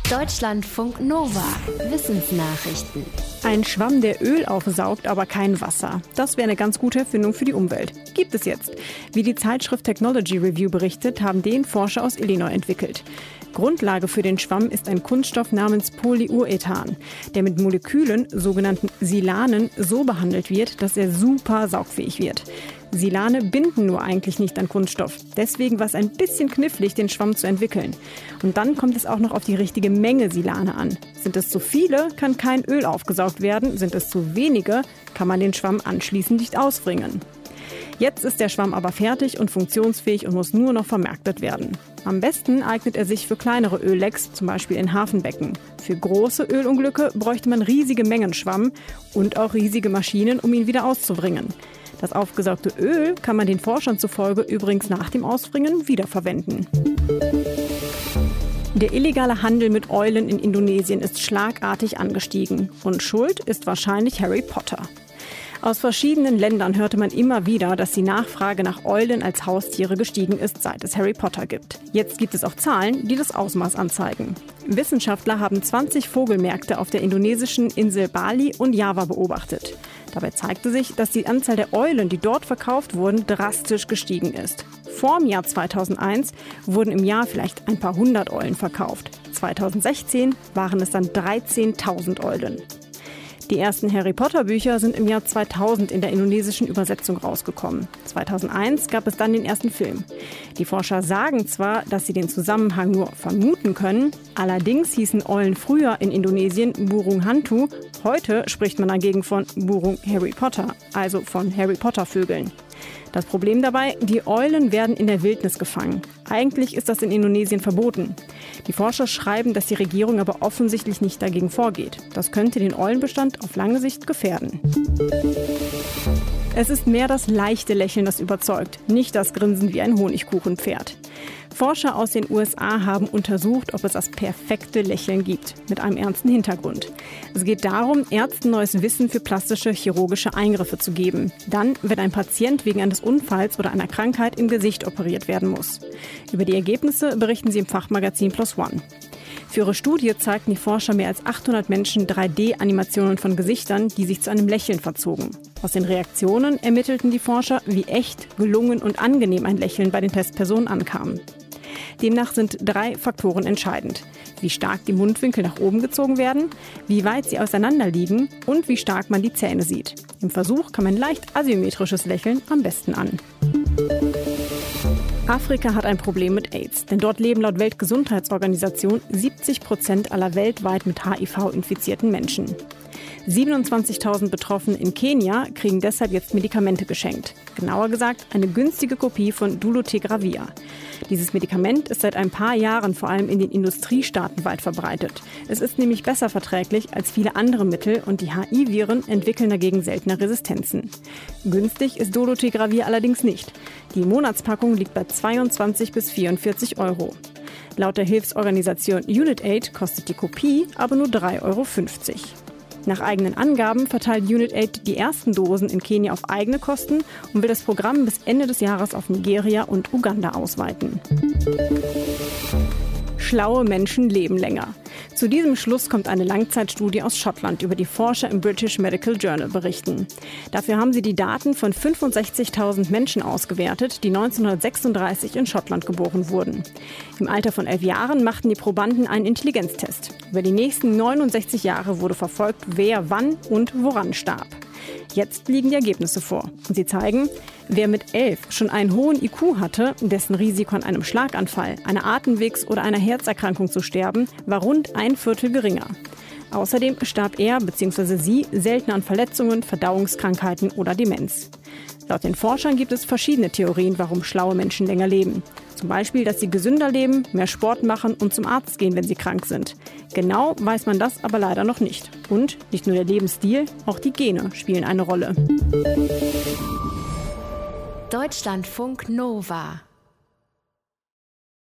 Deutschlandfunk Nova. Wissensnachrichten. Ein Schwamm, der Öl aufsaugt, aber kein Wasser. Das wäre eine ganz gute Erfindung für die Umwelt. Gibt es jetzt. Wie die Zeitschrift Technology Review berichtet, haben den Forscher aus Illinois entwickelt. Grundlage für den Schwamm ist ein Kunststoff namens Polyurethan, der mit Molekülen, sogenannten Silanen, so behandelt wird, dass er super saugfähig wird. Silane binden nur eigentlich nicht an Kunststoff. Deswegen war es ein bisschen knifflig, den Schwamm zu entwickeln. Und dann kommt es auch noch auf die richtige Menge Silane an. Sind es zu viele, kann kein Öl aufgesaugt werden. Sind es zu wenige, kann man den Schwamm anschließend nicht ausbringen. Jetzt ist der Schwamm aber fertig und funktionsfähig und muss nur noch vermarktet werden. Am besten eignet er sich für kleinere Öllecks, zum Beispiel in Hafenbecken. Für große Ölunglücke bräuchte man riesige Mengen Schwamm und auch riesige Maschinen, um ihn wieder auszubringen. Das aufgesaugte Öl kann man den Forschern zufolge übrigens nach dem Ausbringen wiederverwenden. Der illegale Handel mit Eulen in Indonesien ist schlagartig angestiegen. Und schuld ist wahrscheinlich Harry Potter. Aus verschiedenen Ländern hörte man immer wieder, dass die Nachfrage nach Eulen als Haustiere gestiegen ist, seit es Harry Potter gibt. Jetzt gibt es auch Zahlen, die das Ausmaß anzeigen. Wissenschaftler haben 20 Vogelmärkte auf der indonesischen Insel Bali und Java beobachtet. Dabei zeigte sich, dass die Anzahl der Eulen, die dort verkauft wurden, drastisch gestiegen ist. Vorm Jahr 2001 wurden im Jahr vielleicht ein paar hundert Eulen verkauft. 2016 waren es dann 13.000 Eulen. Die ersten Harry Potter Bücher sind im Jahr 2000 in der indonesischen Übersetzung rausgekommen. 2001 gab es dann den ersten Film. Die Forscher sagen zwar, dass sie den Zusammenhang nur vermuten können, allerdings hießen Eulen früher in Indonesien Burung Hantu, heute spricht man dagegen von Burung Harry Potter, also von Harry Potter Vögeln. Das Problem dabei, die Eulen werden in der Wildnis gefangen. Eigentlich ist das in Indonesien verboten. Die Forscher schreiben, dass die Regierung aber offensichtlich nicht dagegen vorgeht. Das könnte den Eulenbestand auf lange Sicht gefährden. Es ist mehr das leichte Lächeln, das überzeugt, nicht das Grinsen wie ein Honigkuchenpferd. Forscher aus den USA haben untersucht, ob es das perfekte Lächeln gibt, mit einem ernsten Hintergrund. Es geht darum, Ärzten neues Wissen für plastische chirurgische Eingriffe zu geben. Dann, wenn ein Patient wegen eines Unfalls oder einer Krankheit im Gesicht operiert werden muss. Über die Ergebnisse berichten sie im Fachmagazin PLOS ONE. Für ihre Studie zeigten die Forscher mehr als 800 Menschen 3D-Animationen von Gesichtern, die sich zu einem Lächeln verzogen. Aus den Reaktionen ermittelten die Forscher, wie echt, gelungen und angenehm ein Lächeln bei den Testpersonen ankam. Demnach sind 3 Faktoren entscheidend: wie stark die Mundwinkel nach oben gezogen werden, wie weit sie auseinander liegen und wie stark man die Zähne sieht. Im Versuch kam ein leicht asymmetrisches Lächeln am besten an. Afrika hat ein Problem mit AIDS, denn dort leben laut Weltgesundheitsorganisation 70% aller weltweit mit HIV infizierten Menschen. 27.000 Betroffene in Kenia kriegen deshalb jetzt Medikamente geschenkt. Genauer gesagt eine günstige Kopie von Dolutegravir. Dieses Medikament ist seit ein paar Jahren vor allem in den Industriestaaten weit verbreitet. Es ist nämlich besser verträglich als viele andere Mittel und die HIV-Viren entwickeln dagegen seltener Resistenzen. Günstig ist Dolutegravir allerdings nicht. Die Monatspackung liegt bei 22 bis 44 Euro. Laut der Hilfsorganisation UNITAID kostet die Kopie aber nur 3,50 Euro. Nach eigenen Angaben verteilt UNITAID die ersten Dosen in Kenia auf eigene Kosten und will das Programm bis Ende des Jahres auf Nigeria und Uganda ausweiten. Schlaue Menschen leben länger. Zu diesem Schluss kommt eine Langzeitstudie aus Schottland, über die Forscher im British Medical Journal berichten. Dafür haben sie die Daten von 65.000 Menschen ausgewertet, die 1936 in Schottland geboren wurden. Im Alter von 11 Jahren machten die Probanden einen Intelligenztest. Über die nächsten 69 Jahre wurde verfolgt, wer wann und woran starb. Jetzt liegen die Ergebnisse vor. Und sie zeigen, wer mit 11 schon einen hohen IQ hatte, dessen Risiko an einem Schlaganfall, einer Atemwegs- oder einer Herzerkrankung zu sterben, war rund 1/4 geringer. Außerdem starb er bzw. sie seltener an Verletzungen, Verdauungskrankheiten oder Demenz. Laut den Forschern gibt es verschiedene Theorien, warum schlaue Menschen länger leben. Zum Beispiel, dass sie gesünder leben, mehr Sport machen und zum Arzt gehen, wenn sie krank sind. Genau weiß man das aber leider noch nicht. Und nicht nur der Lebensstil, auch die Gene spielen eine Rolle. Deutschlandfunk Nova.